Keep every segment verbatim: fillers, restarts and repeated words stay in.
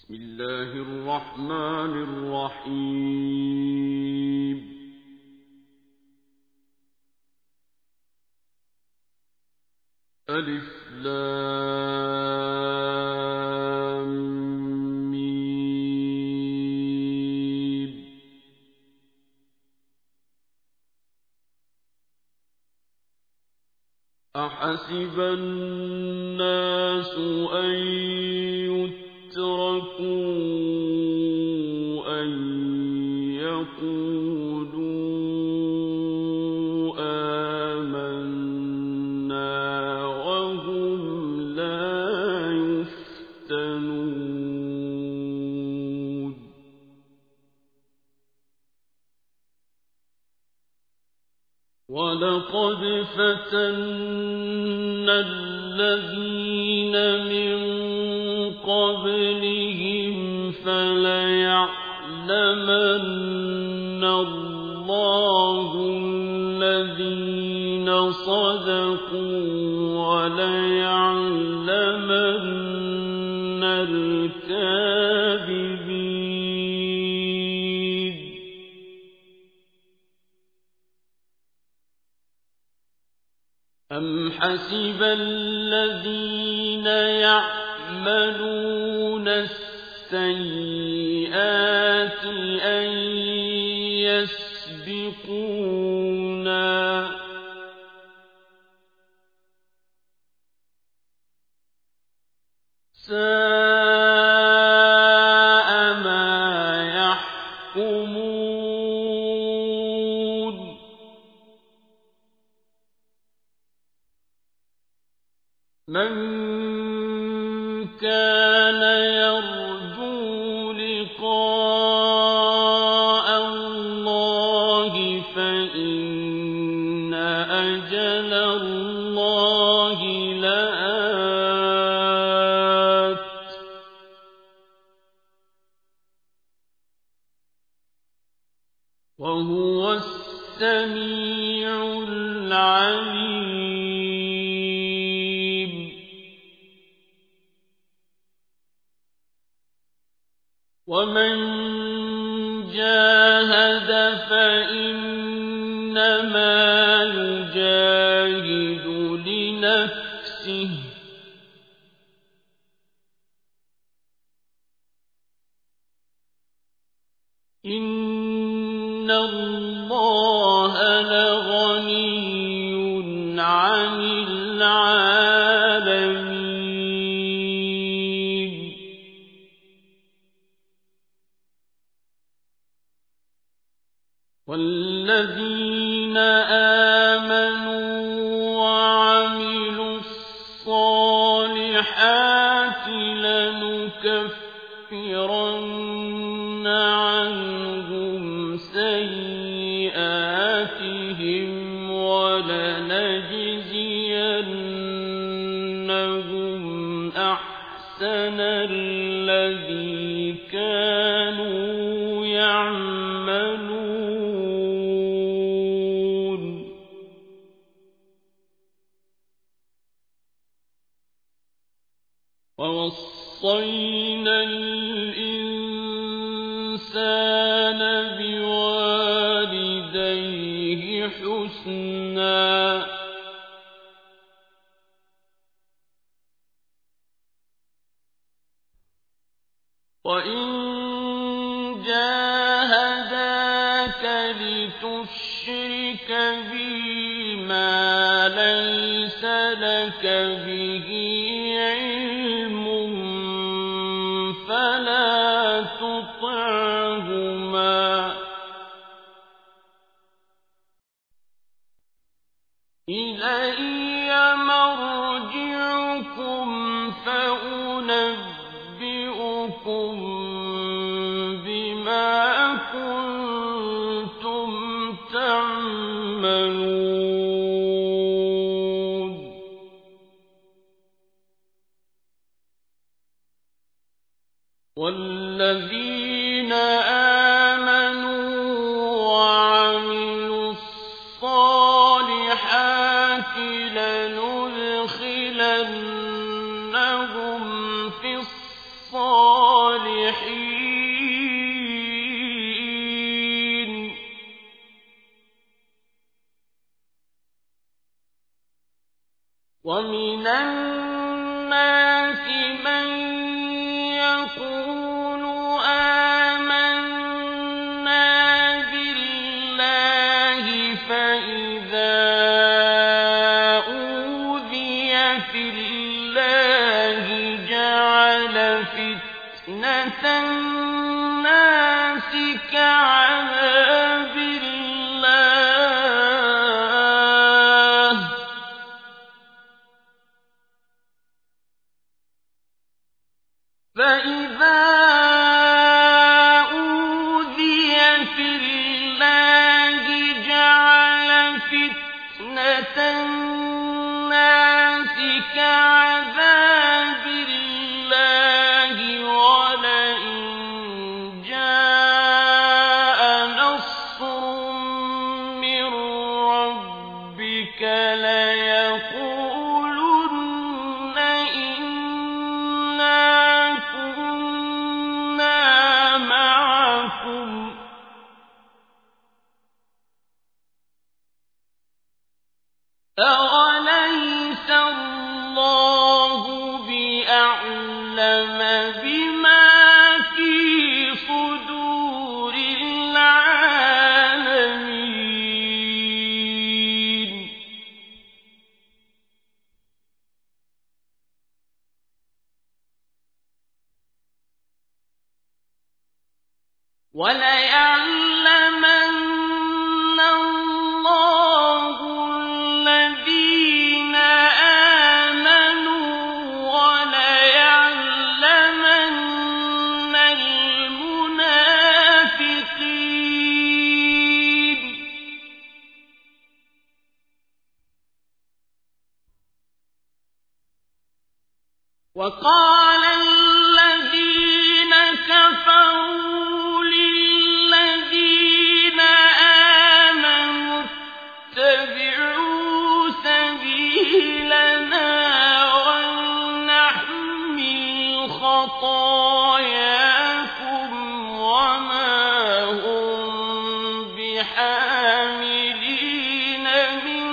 بسم الله الرحمن الرحيم ألف لام ميم أحسب الناس أن يتركوا أن يقولوا آمنا وهم لا يفتنون ولقد فتنا الذين من قبلهم فليعلمن الله الذين صدقوا وليعلمن الكاذبين أم حسب الذين يعملون السيئات أن يسبقونا ساء ما يحكمون من كان يرجو لقاء الله فإن أجل الله لآت وهو السميع العليم ومن جاهد فإنما يجاهد لنفسه إن الله لغني عن العالمين والذين آمنوا وعملوا الصالحات لنكفرن عنهم سيئاتهم ولنجزينهم أحسن الذي كانوا يعملون ووصينا الإنسان بوالديه حسنا وإن جاهداك لتشرك بي ما ليس لك به علم فلا تطعهما إلي مرجعكم فأنبئكم بما كنتم تعملون والذين آمنوا وعملوا الصالحات لندخلنهم في الصالحات الصالحين ومن الناس من يقول آمنا بالله فإذا أوذي في الله جعل فتنة الناس كعذاب الله فإذا أوذي في الله جعل فتنة الناس كعذاب الله ولئن جاء نصر من ربك ليقولن إنا كنا معكم أوليس الله بأعلم بما في صدور العالمين وليعلمن الله الذين آمنوا وليعلمن المنافقين وقال الذين كفروا للذين آمنوا اتبعوا سبيلنا ولنحمل خطاياكم وما هم بحاملين من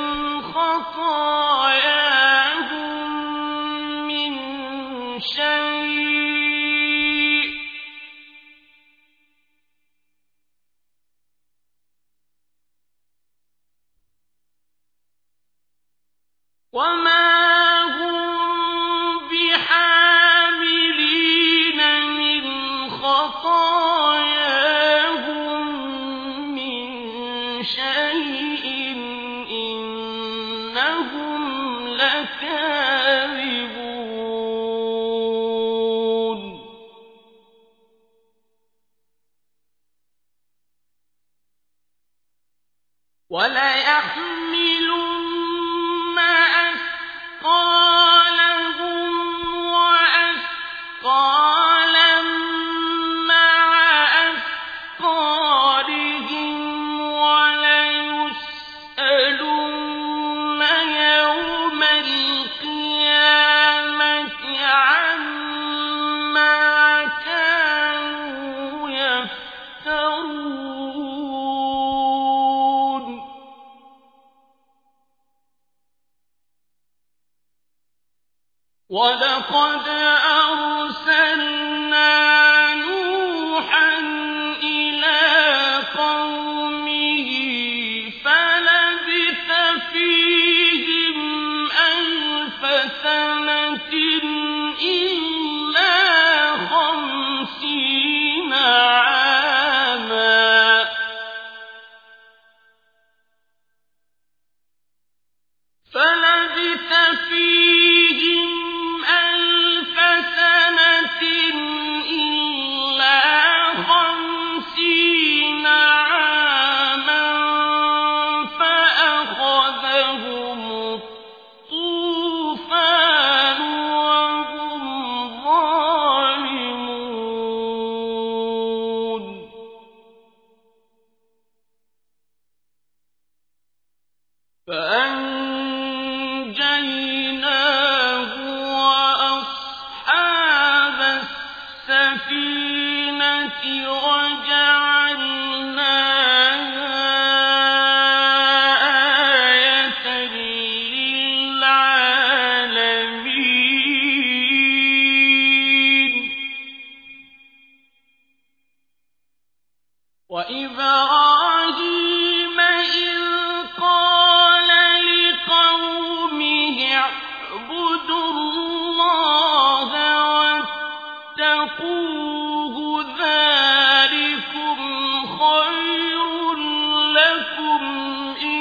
خطاياهم من شيء وما هم بحاملين من خطاياهم من شيء إنهم لكاذبون وليحملن أثقالهم وأثقالا مع أثقالهم وليسألن يوم القيامة عما كانوا يفترون ولقد أرسلنا نوحا إلى قومه فلبث فيهم ألف سنة إلا خمسين عاما فلبث فيهم ألف سنة السفينة وجعلناها آية للعالمين وإبراهيم إذ قال لقومه اعبدوا الله واتقوه ذلكم خير لكم إن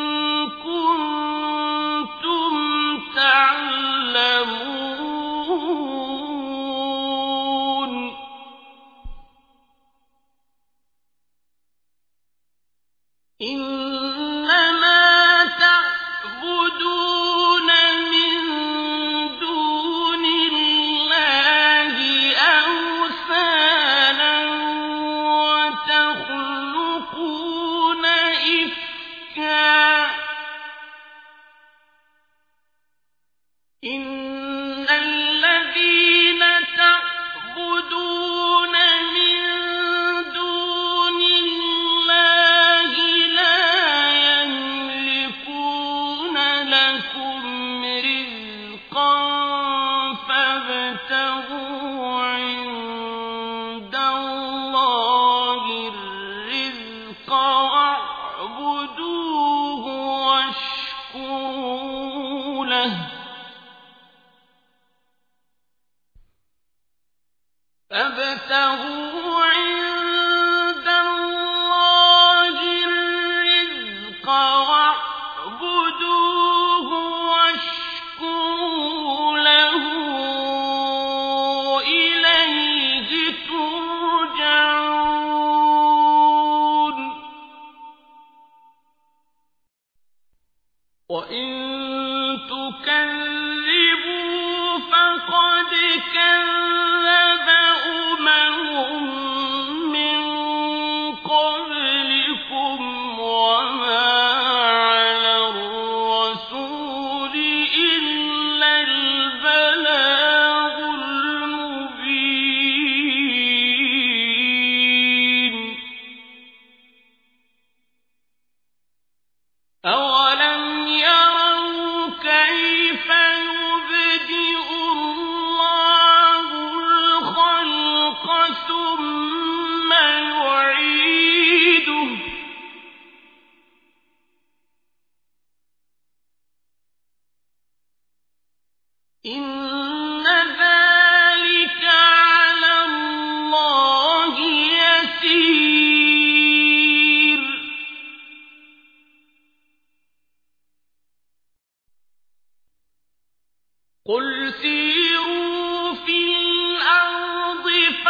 كنتم تعلمون إنما تعبدون من دون الله أوثانا وتخلقون إفكا إن الذين تعبدون من دون الله لا يملكون لكم رزقا فابتغوا عند الله الرزق واعبدوه واشكروا له فابتغوا عند الله الرزق واعبدوه واشكروا له إليه ترجعون وإن تكذبوا فقد كذب أمم من قبلكم وما على الرسول إلا البلاغ المبين أولم يروا كيف يبدئ الله الخلق ثم يعيده إن ذلك على الله يسير قل سيروا في الأرض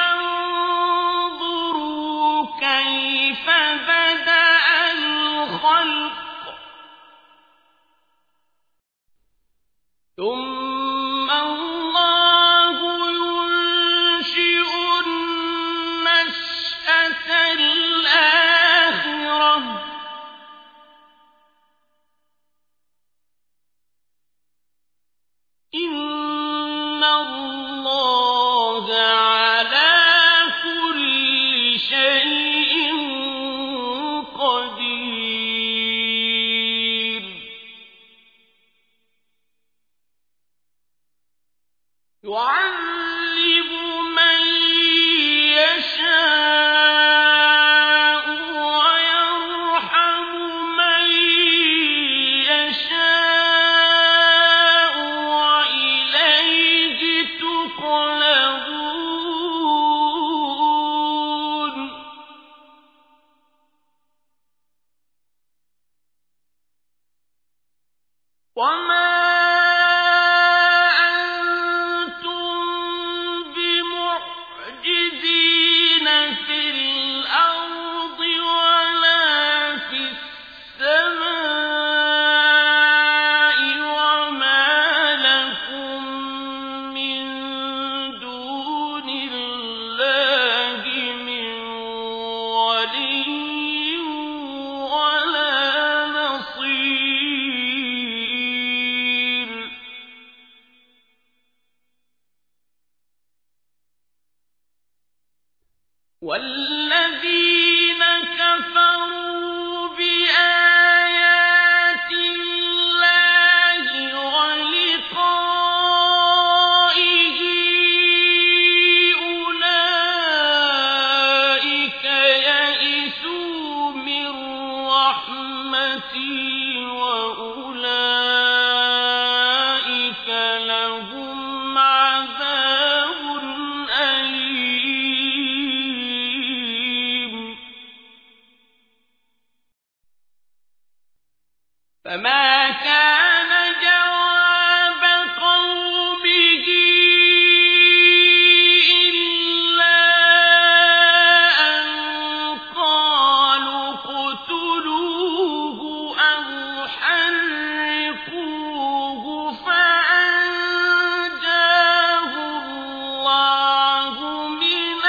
فانظروا كيف بدأ الخلق ثم الله ينشئ النشأة الآخرة إن الله على كل شيء قدير. والذين كفروا بآيات الله ولقائه أولئك يئسوا من رحمتي وأولئك لهم عذاب أليم. فما كان جواب قومه إلا أن قالوا اقتلوه أو حرقوه فأنجاه الله من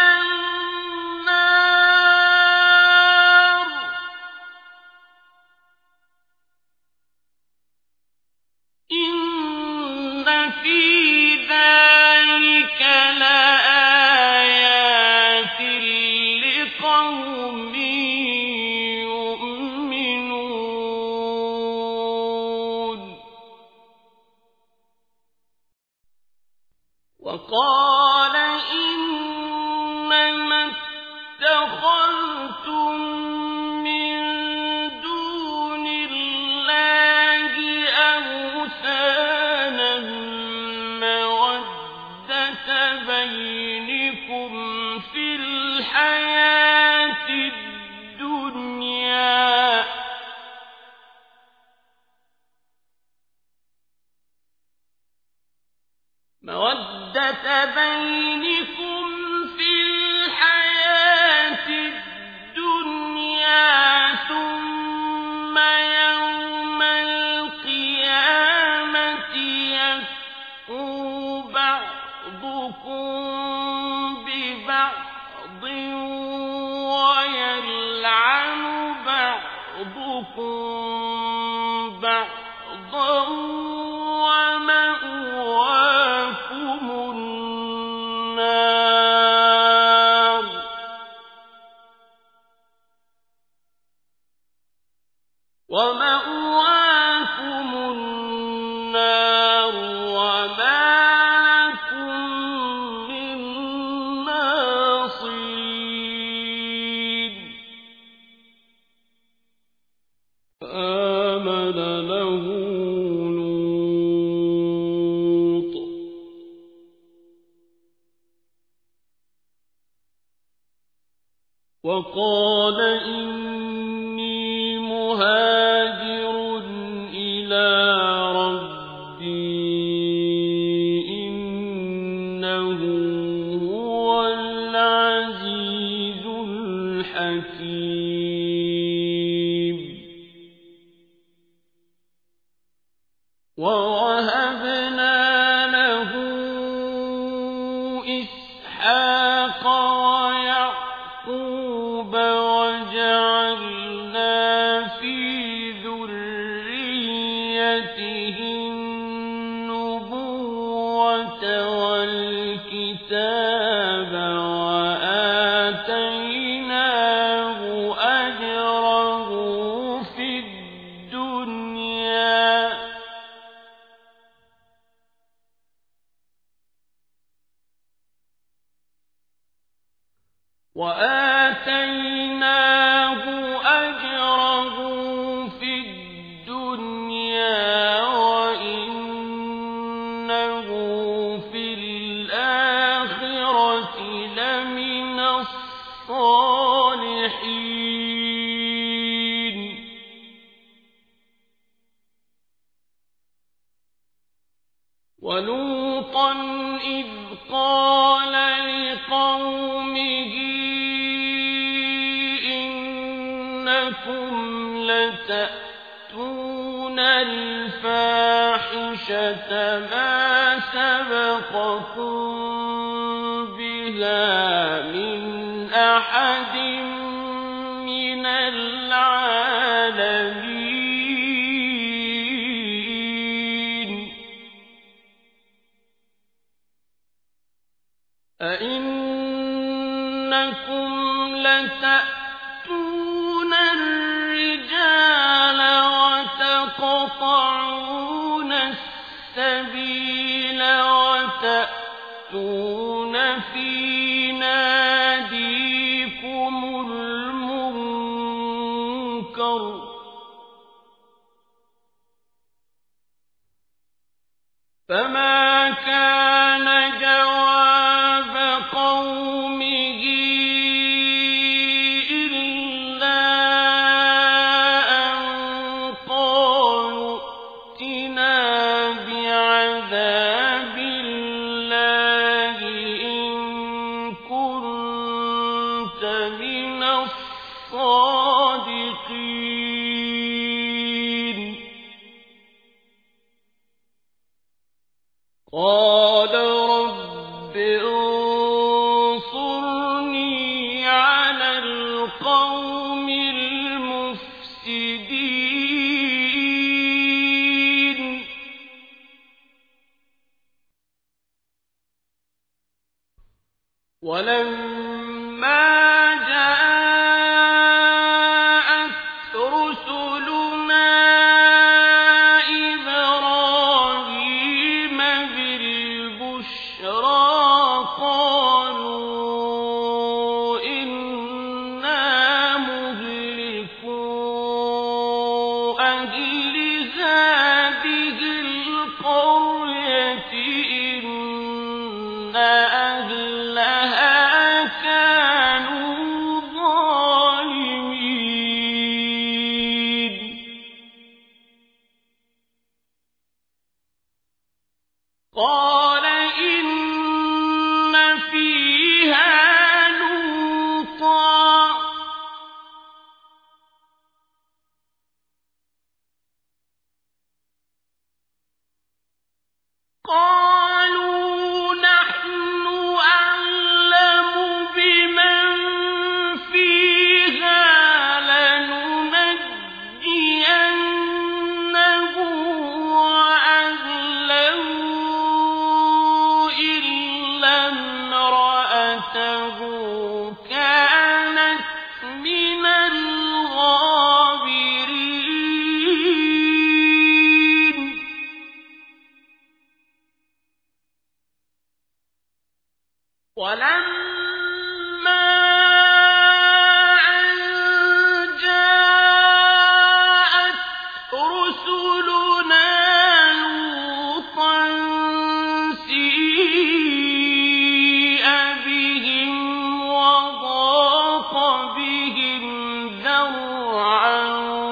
النار. إن في ذلك لآيات لقوم يؤمنون. وقال إنما اتخذتم من دون الله أوثانا مودة بينكم في الحياة الدنيا مودة بينكم في الحياة الدنيا ثم يوم القيامة يكفر بعضكم ببعض ويلعن بعضكم بعضا ومأواكم النار. ومأواكم النار وما لكم من ناصرين. فآمن له لوط وقال إني مهاجر إلى ربي إنه هو العزيز الحكيم. ووهبنا له إسحاق ويعقوب وجعلنا في ذريته النبوة والكتاب وآتيناه أجره في الدنيا وآتيناه أجره في الدنيا وإنه في الآخرة لمن الصالحين. ولوطا إذ قال لقومه إنكم لتأتون الفاحشة ما سبقكم بها من أحد من العالمين. أئنكم أنكم لتأتون الرجال وتقطعون السبيل وتأتون في ناديكم المنكر فما كان جواب قومه إلا أن قالوا ائتنا بعذاب الله إن كنت من الصادقين قال رب انصرني على القوم المفسدين ولما جاءت رسلنا إبراهيم بالبشرى قالوا إنا مهلكو أهل هذه القرية إن أهلها كانوا ظالمين قال إن فيها لوطا قالوا نحن أعلم بمن فيها لننجينه وأهله إلا امرأته كانت من الغابرين ولما أن جاءت رسلنا لوطا سيء بهم وضاق بهم ذرعا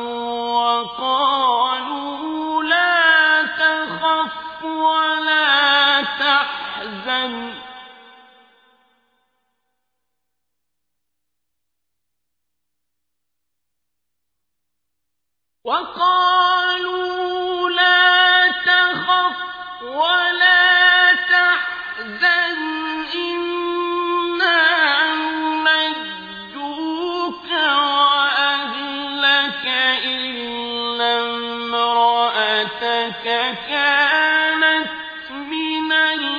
وقالوا لا تخف ولا تحزن وقالوا لا تخف ولا تحزن إنا ننجوك وأهلك إلا امرأتك كانت من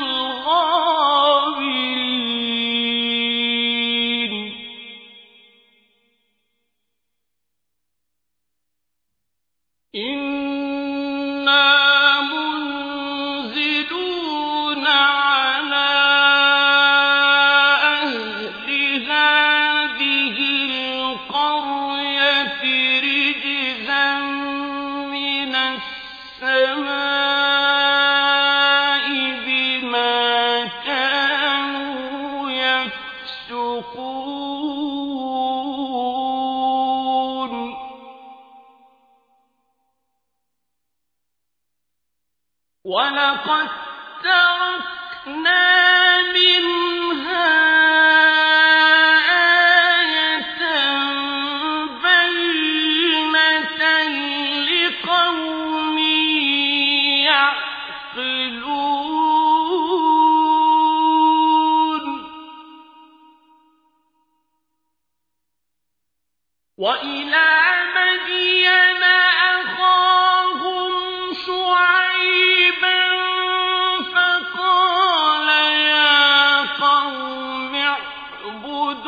الغابرين إنا منزلون على أهل هذه القرية رجزا من السماء بما كانوا يفسقون ولقد تركنا منها آية بينة لقوم يعقلون وإلى مدين أخاهم شعيبا فقال يا قوم اعبدوا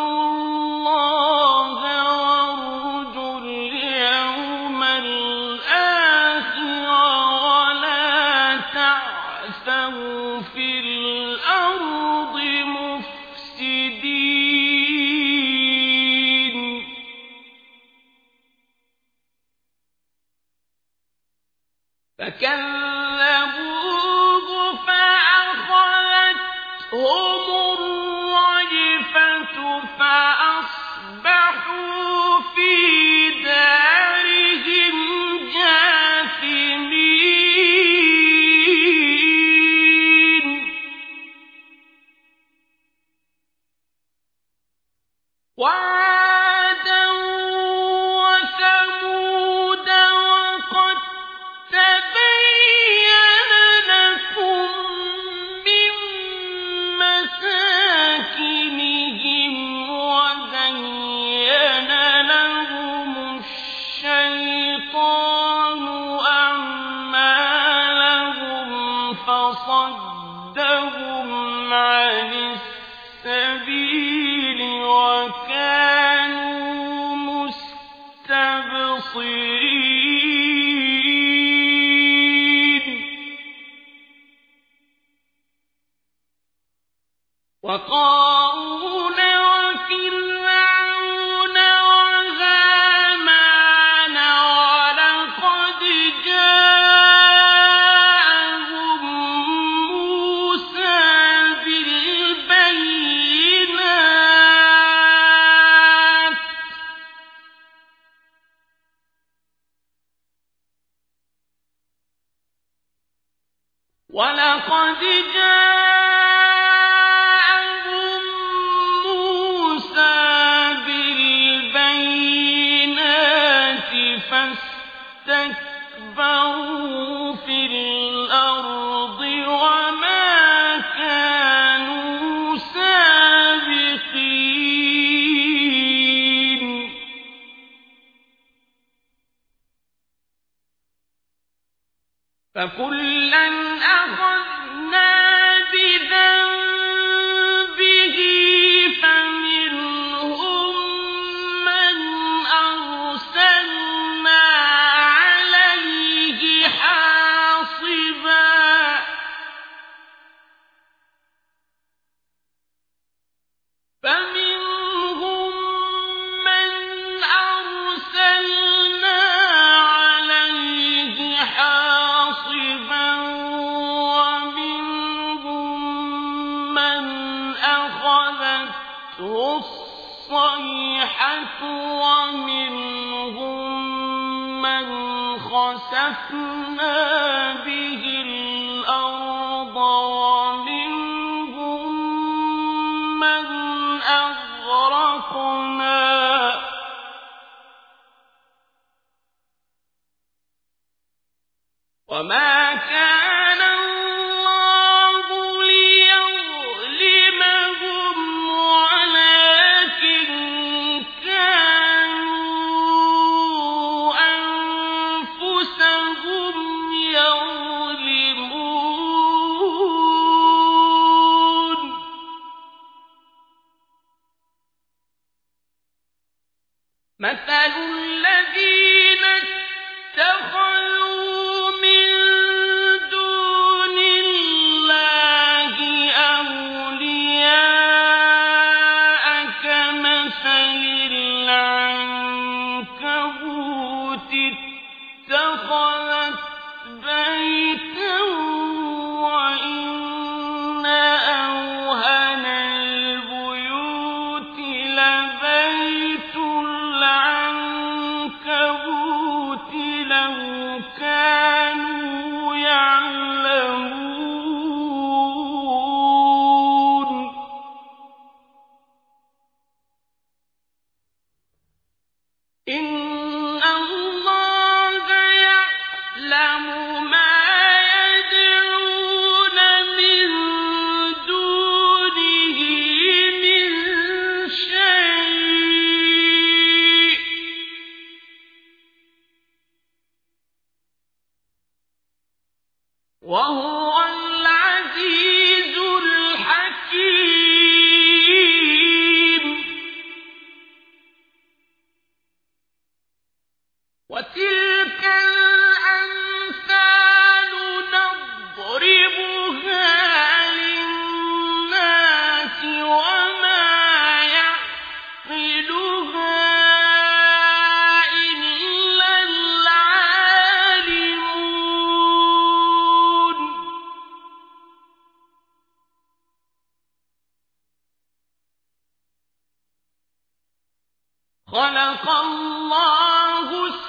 خلق الله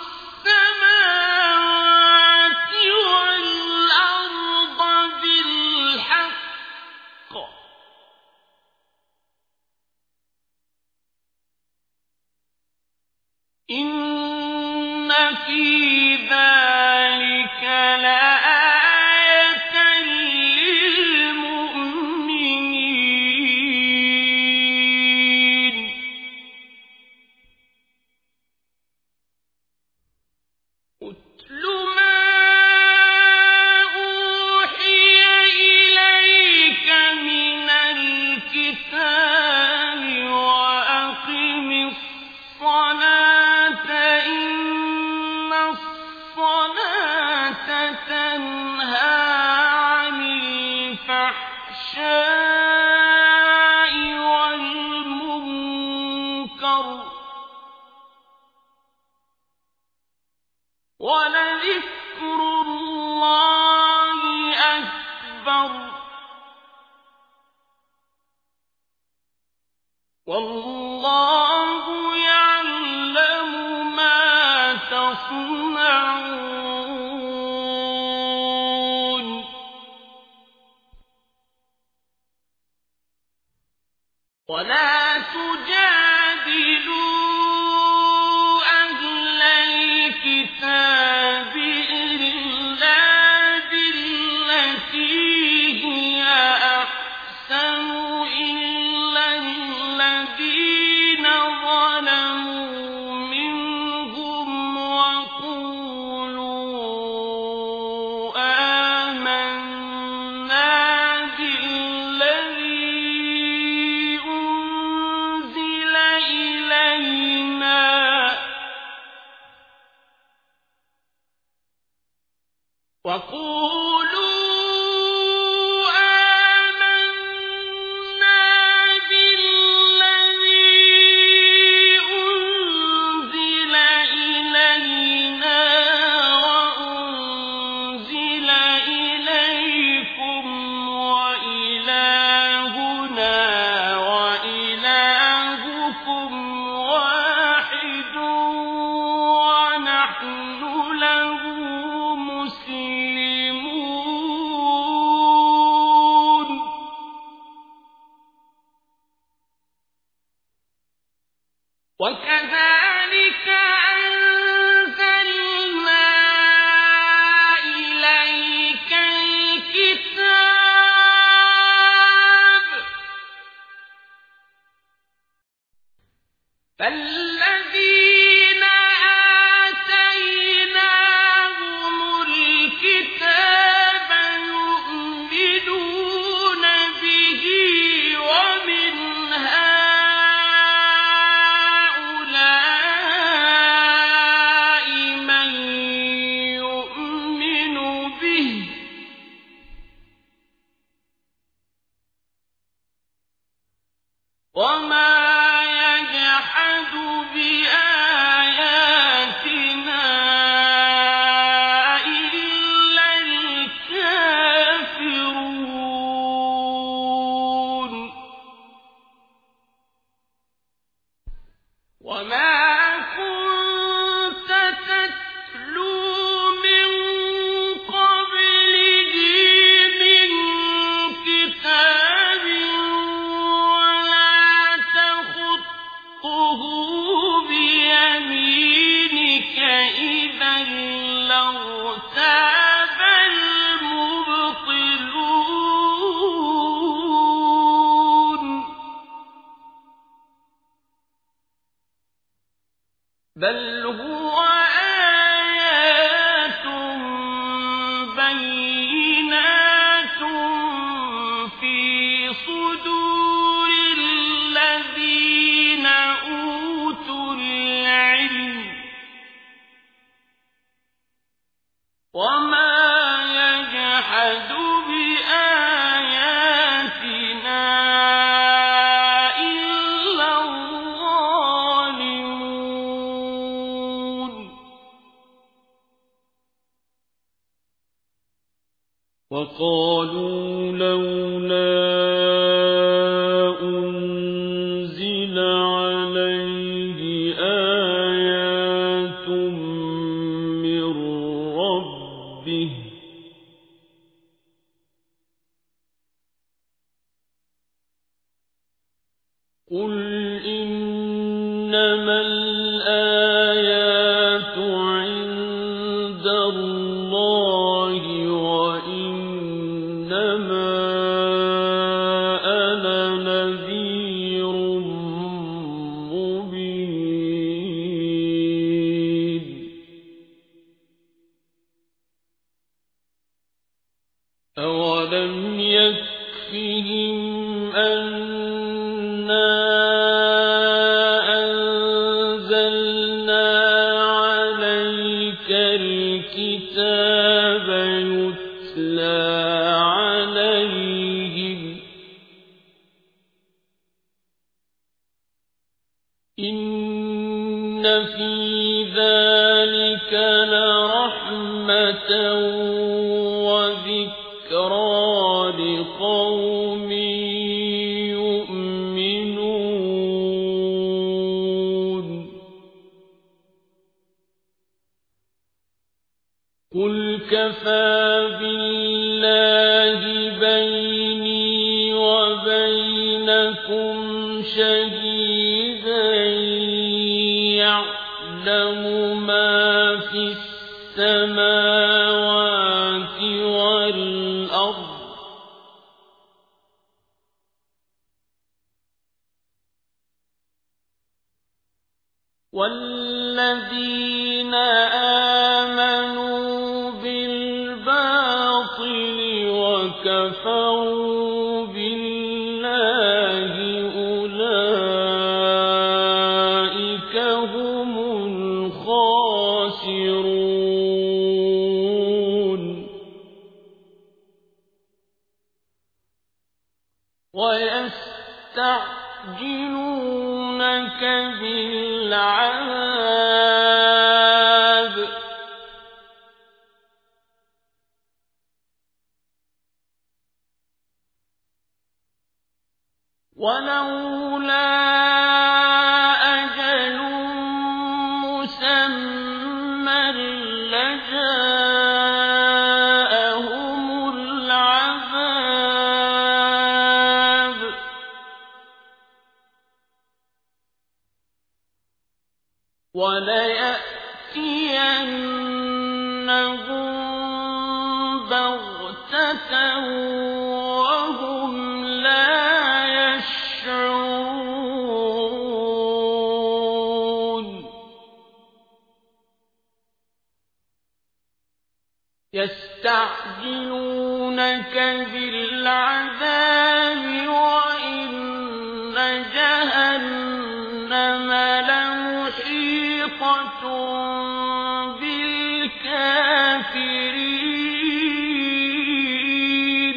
السماوات والأرض بالحق إن في ذلك لآية للمؤمنين اتل ما أوحي إليك من الكتاب وأقم الصلاة إن الصلاة تنهى عن الفحشاء والمنكر ولذكر الله أكبر والله يعلم ما تصنعون ولا تجادلوا أهل الكتاب إلا بالتي هي أحسن إلا الذين ظلموا منهم وقولوا آمنا بالذي أنزل إلينا وقولوا آمنا بالذي أنزل إلينا وأنزل إليكم وإلهنا وإلهكم واحد ونحن له مسلمون وكذلك أنزلنا إليك الكتاب فالذين آتيناهم الكتاب يؤمنون به ومن هؤلاء من يؤمن به وما يجحد بآياتنا إلا الكافرون وما كنت تتلو من قبله من كتاب ولا تخطه بيمينك إذا لارتاب المبطلون بل هو آيات بينات في صدور الذين أوتوا العلم وما يجحد بآياتنا إلا الظالمون وقالوا لولا أنزل عليه إنما الآيات عند الله وإنما أنا نذير مبين. أولم يكفهم أنا أنزلنا عليك الكتاب يتلى عليهم إن في ذلك لرحمة وذكرى لقوم يؤمنون. قل كفى بالله بيني وبينكم شهيدا يعلم ما في السماوات والأرض والذين آمنوا بالباطل وكفروا بالله أولئك هم الخاسرون. ويستعجلونك بالعذاب ولولا أجل مسمى لجاءهم العذاب وليأتينهم بغتة وهم لا يشعرون. يستعجلونك بالعذاب وإن جهنم لمحيطة بالكافرين.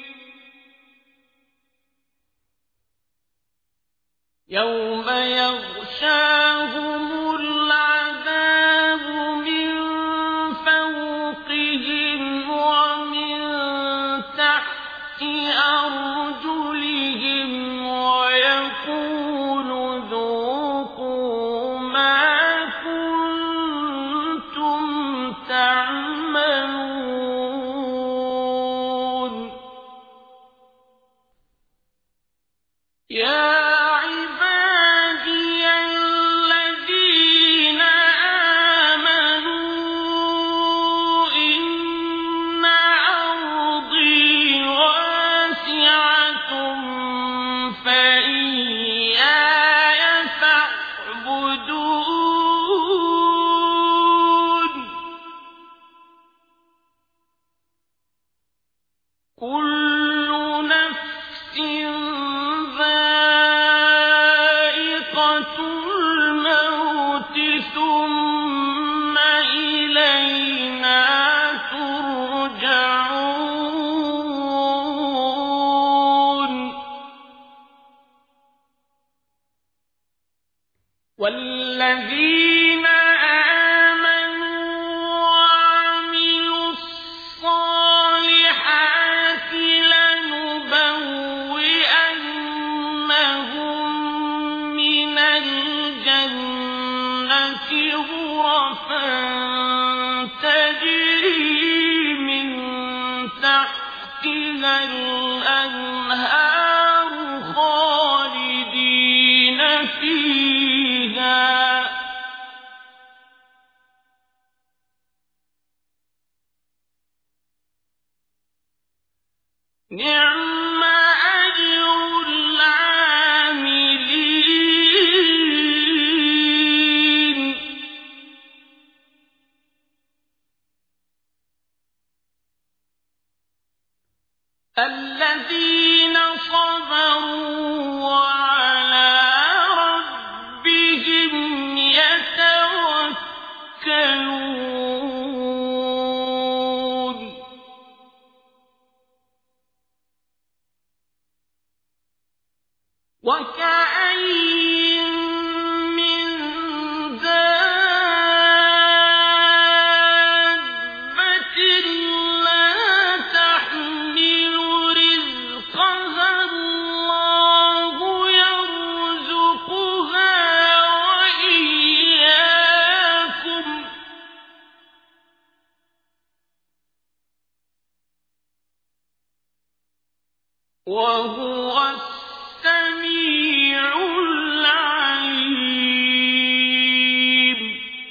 يوم يغشاهم العذاب من فوقهم ومن تحت أرجلهم ويقول ذوقوا ما كنتم تعملون. يا كل نفس ذائقة الموت ثم إلينا ترجعون. والذين تجري من تحتها الأنهار خالدين فيها الذين صبروا وعلى ربهم يتوكلون وكأين من دابة لا تحمل رزقها الله يرزقها وإياكم وهو السميع العليم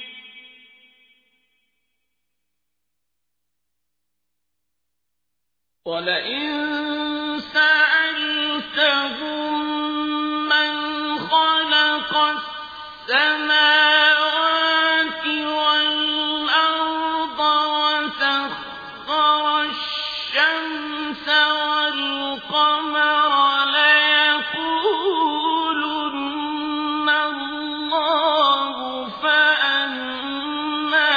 ولئن سألتهم من خلق السماوات والأرض وسخر الشمس والقمر ليقولن الله فأنى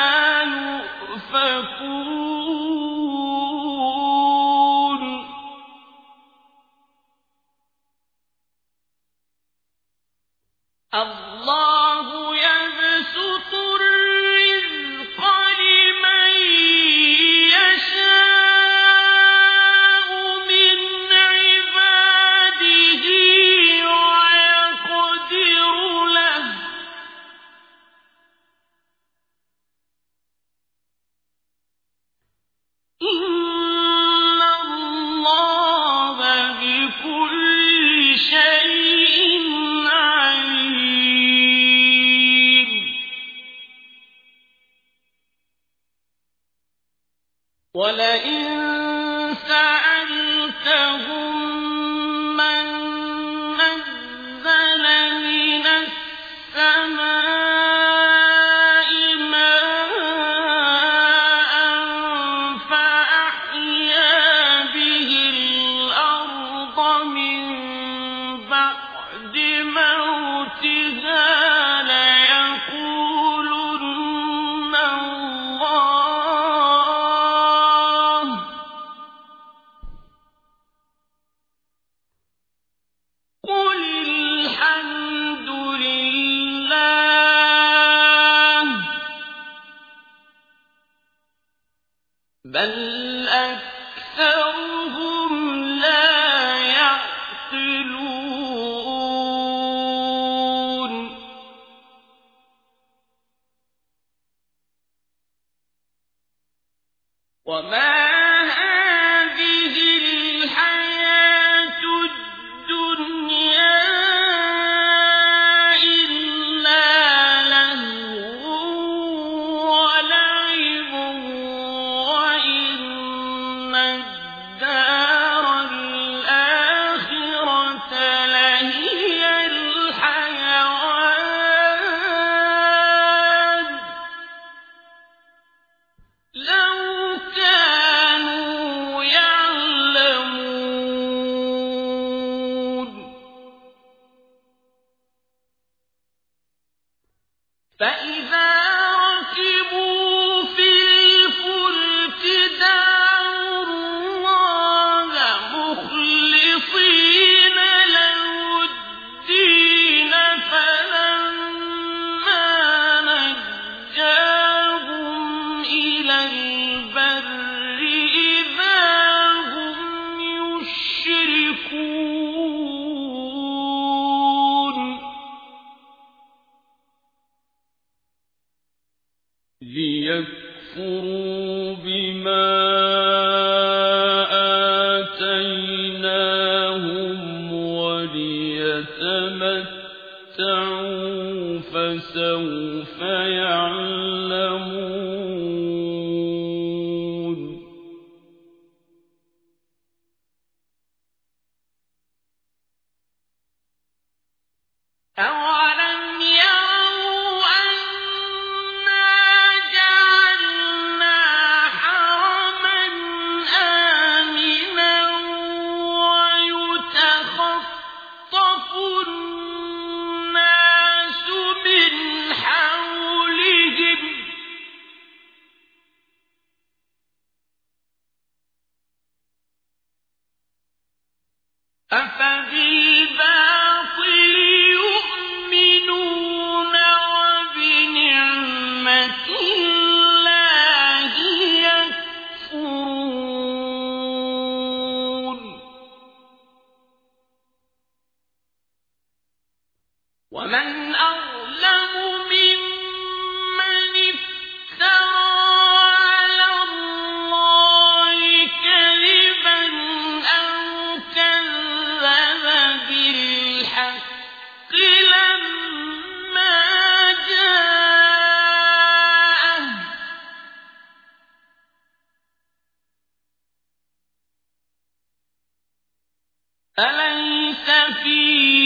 يؤفكون الله يبسط الرزق لمن يشاء من عباده ويقدر له إن الله بكل شيء عليم ولئن سألتهم من نزل من السماء ماء فأحيا به الأرض من بعد موتها ليقولن الله قل الحمد لله بل أكثرهم لا يعقلون وما هذه الحياة الدنيا إلا لهو ولعب وإن الدار الآخرة لهي الحيوان لو كانوا يعلمون فإذا ركبوا في الفلك دعوا الله مخلصين له الدين فلما نجاهم إلى البر إذا هم يشركون ليكفروا بما آتيناهم وليتمتعوا فسوف يعلمون أولم يروا أنا جعلنا حرما آمنا أظلم ممن افترى على الله كذبا أو كذب بالحق لما جاءه أليس في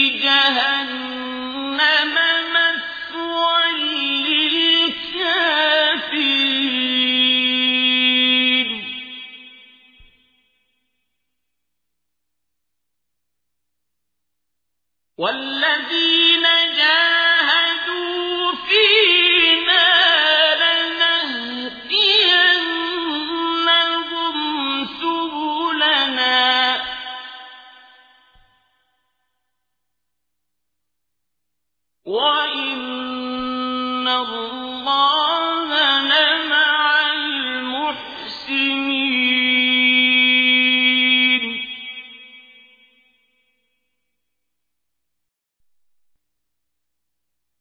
جهنم مثوى للكافرين والذين جاهدوا فينا لنهدينهم سبلنا وإن الله